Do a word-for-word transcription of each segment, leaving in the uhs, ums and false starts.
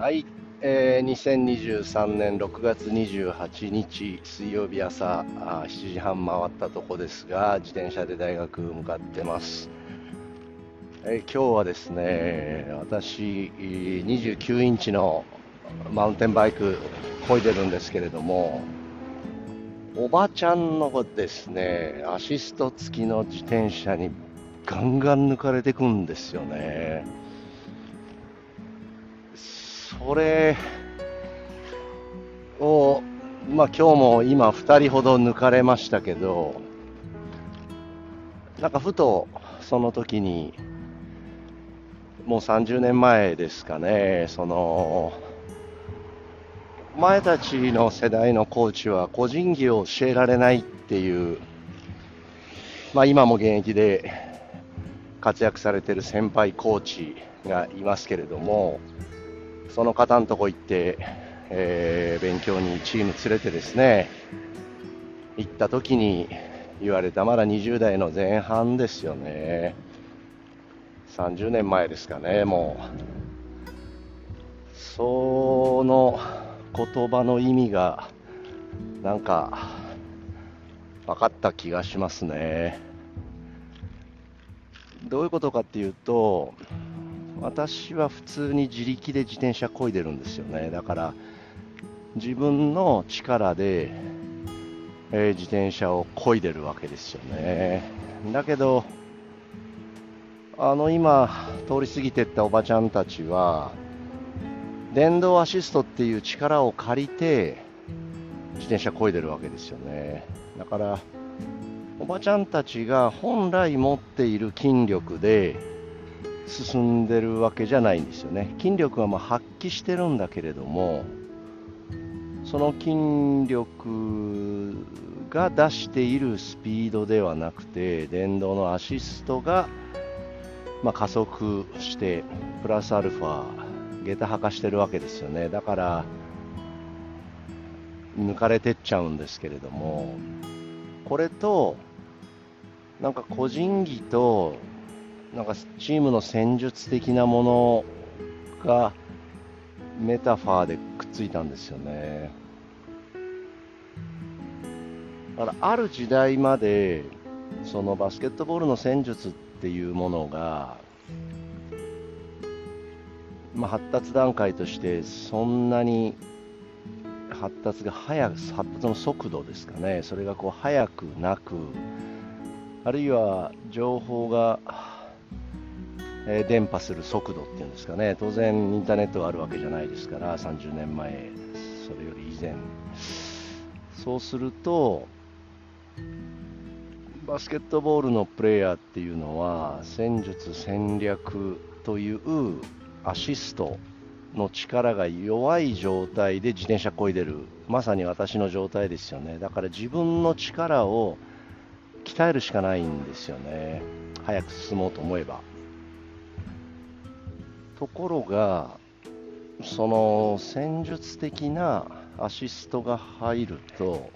はい、えー、にせんにじゅうさんねんろくがつにじゅうはちにち水曜日朝あしちじはん回ったとこですが、自転車で大学向かってます。えー今日はですね、私にじゅうきゅうインチのマウンテンバイク漕いでるんですけれども、おばちゃんのですね、アシスト付きの自転車にガンガン抜かれてくんですよね。それを、まあ、今日も今ふたりほど抜かれましたけど、なんかふとその時に、もうさんじゅうねんまえですかね、その前たちの世代のコーチは個人技を教えられないっていう、まあ、今も現役で活躍されてる先輩コーチがいますけれども、その方のとこ行って、えー勉強にチーム連れてですね、行った時に言われた、まだにじゅう代の前半ですよね。さんじゅうねんまえですかね、もう。その言葉の意味がなんか分かった気がしますね。どういうことかっていうと、私は普通に自力で自転車漕いでるんですよね。だから自分の力で、えー自転車を漕いでるわけですよね。だけど、あの今通り過ぎてったおばちゃんたちは電動アシストっていう力を借りて自転車漕いでるわけですよね。だからおばちゃんたちが本来持っている筋力で進んでるわけじゃないんですよね。筋力はまあ発揮してるんだけれども、その筋力が出しているスピードではなくて、電動のアシストが、まあ、加速してプラスアルファ下駄履かしてるわけですよね。だから抜かれてっちゃうんですけれども、これとなんか個人技となんかチームの戦術的なものがメタファーでくっついたんですよね。だからある時代までそのバスケットボールの戦術っていうものが、まあ、発達段階としてそんなに発達が早く、発達の速度ですかね、それがこう速くなく、あるいは情報が、えー伝播する速度っていうんですかね、当然インターネットがあるわけじゃないですから、さんじゅうねんまえ、それより以前。そうするとバスケットボールのプレーヤーっていうのは戦術戦略というアシストの力が弱い状態で自転車こいでる、まさに私の状態ですよね。だから自分の力を鍛えるしかないんですよね、早く進もうと思えば。ところがその戦術的なアシストが入ると、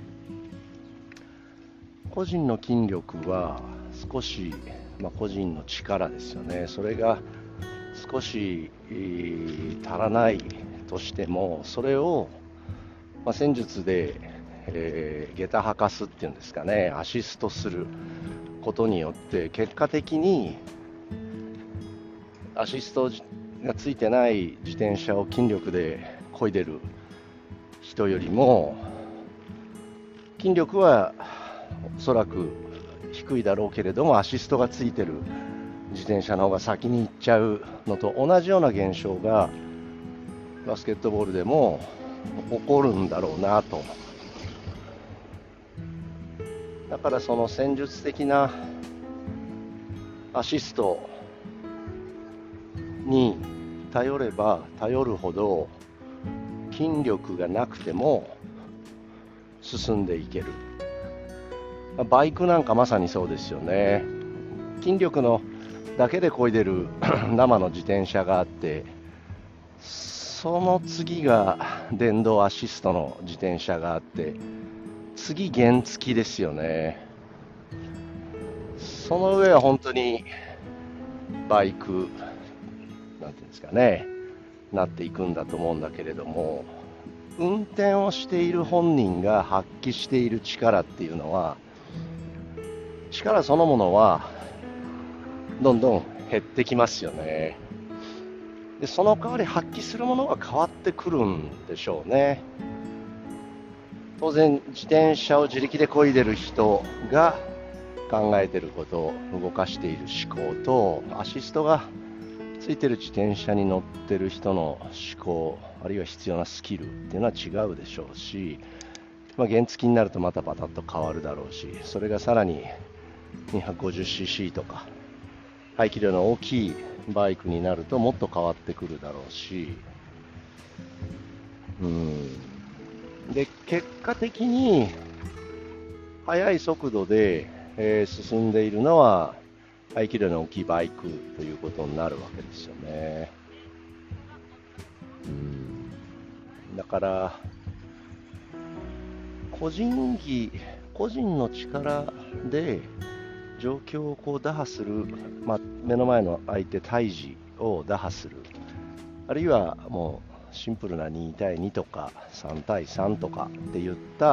個人の筋力は少し、まあ、個人の力ですよね、それが少し、えー足らないとしても、それを、まあ、戦術で、えー下駄履かすっていうんですかね、アシストすることによって結果的にアシストがついてない自転車を筋力で漕いでる人よりも、筋力はおそらく低いだろうけれどもアシストがついてる自転車の方が先に行っちゃうのと同じような現象がバスケットボールでも起こるんだろうなと。だからその戦術的なアシストに頼れば頼るほど筋力がなくても進んでいける。バイクなんかまさにそうですよね。筋力のだけで漕いでる生の自転車があって、その次が電動アシストの自転車があって、次原付ですよね。その上は本当にバイクなんていうんですかね、 なっていくんだと思うんだけれども、運転をしている本人が発揮している力っていうのは、力そのものはどんどん減ってきますよね。でその代わり発揮するものが変わってくるんでしょうね。当然自転車を自力で漕いでる人が考えていること、動かしている思考と、アシストがついてる自転車に乗ってる人の思考、あるいは必要なスキルっていうのは違うでしょうし、まあ、原付になるとまたパタッと変わるだろうし、それがさらに にひゃくごじゅっシーシー とか排気量の大きいバイクになるともっと変わってくるだろうし、うんで結果的に速い速度で、えー進んでいるのは排気量の大きいバイクということになるわけですよね。うんだから個人技、個人の力で状況をこう打破する、まあ、目の前の相手対峙を打破する、あるいはもうシンプルなに対にとかさん対さんとかっていった、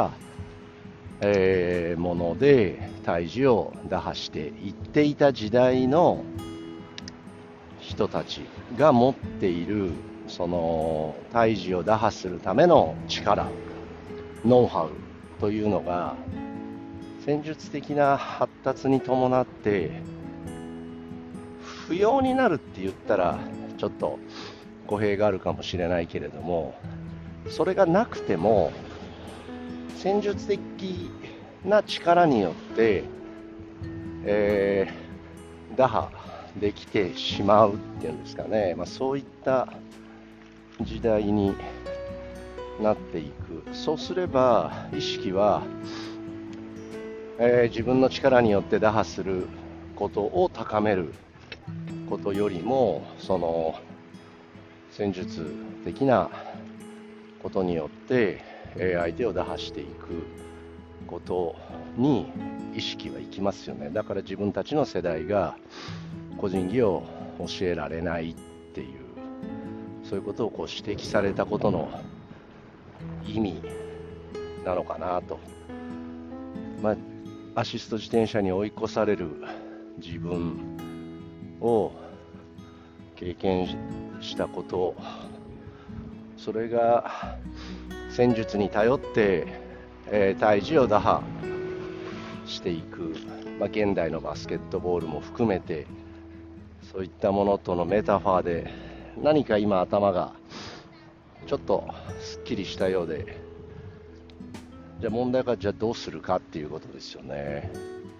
えーもので対峙を打破していっていた時代の人たちが持っているその対峙を打破するための力、ノウハウというのが戦術的な発達に伴って不要になるって言ったらちょっと語弊があるかもしれないけれども、それがなくても戦術的な力によって、えー打破できてしまうっていうんですかね、まあ、そういった時代になっていく。そうすれば意識は、えー自分の力によって打破することを高めることよりも、その戦術的なことによって、えー相手を打破していくことに意識はいきますよね。だから自分たちの世代が個人技を教えられないっていう、そういうことをこう指摘されたことの意味なのかなと。まあ、アシスト自転車に追い越される自分を経験したこと、それが戦術に頼って、えー対峙を打破していく、まあ、現代のバスケットボールも含めてそういったものとのメタファーで何か今頭がちょっとすっきりしたようで、じゃあ問題がじゃあどうするかっていうことですよね。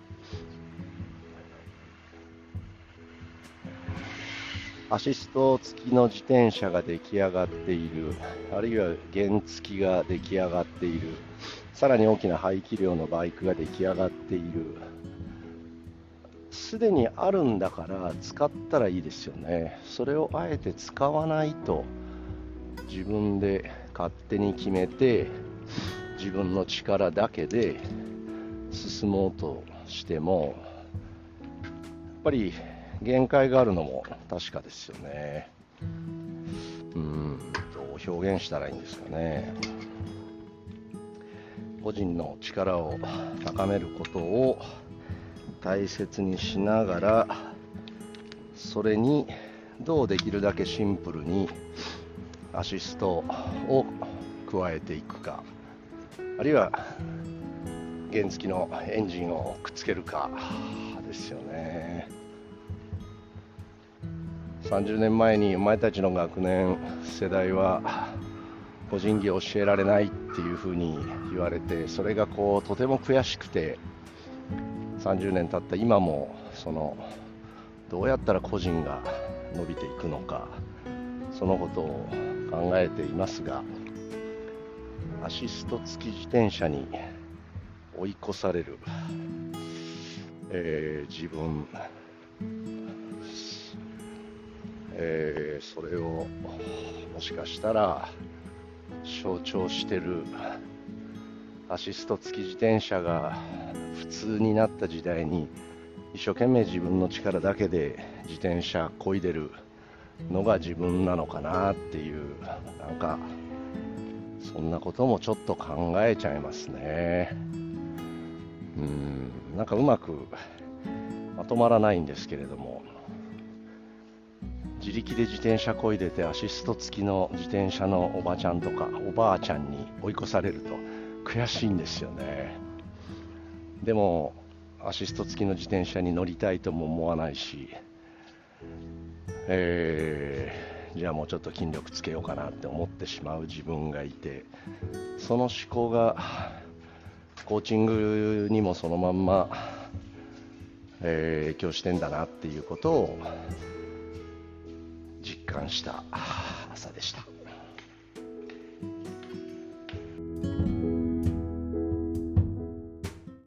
アシスト付きの自転車が出来上がっている、あるいは原付が出来上がっている、さらに大きな排気量のバイクが出来上がっている、すでにあるんだから使ったらいいですよね。それをあえて使わないと自分で勝手に決めて自分の力だけで進もうとしてもやっぱり限界があるのも確かですよね。うーんどう表現したらいいんですかね。個人の力を高めることを大切にしながら、それにどうできるだけシンプルにアシストを加えていくか、あるいは原付のエンジンをくっつけるかですよね。さんじゅうねんまえにお前たちの学年世代は個人技を教えられないっていうふうに言われて、それがこうとても悔しくて、さんじゅうねん経った今もそのどうやったら個人が伸びていくのか、そのことを考えていますが、アシスト付き自転車に追い越される、えー自分、えーそれをもしかしたら象徴してるアシスト付き自転車が普通になった時代に一生懸命自分の力だけで自転車漕いでるのが自分なのかなっていう、なんかそんなこともちょっと考えちゃいますね。うん、なんかうまくまとまらないんですけれども、自力で自転車漕いでてアシスト付きの自転車のおばちゃんとかおばあちゃんに追い越されると悔しいんですよね。でもアシスト付きの自転車に乗りたいとも思わないし、えー、じゃあもうちょっと筋力つけようかなって思ってしまう自分がいて、その思考がコーチングにもそのまんま、えー、影響してんだなっていうことを実感した朝でした。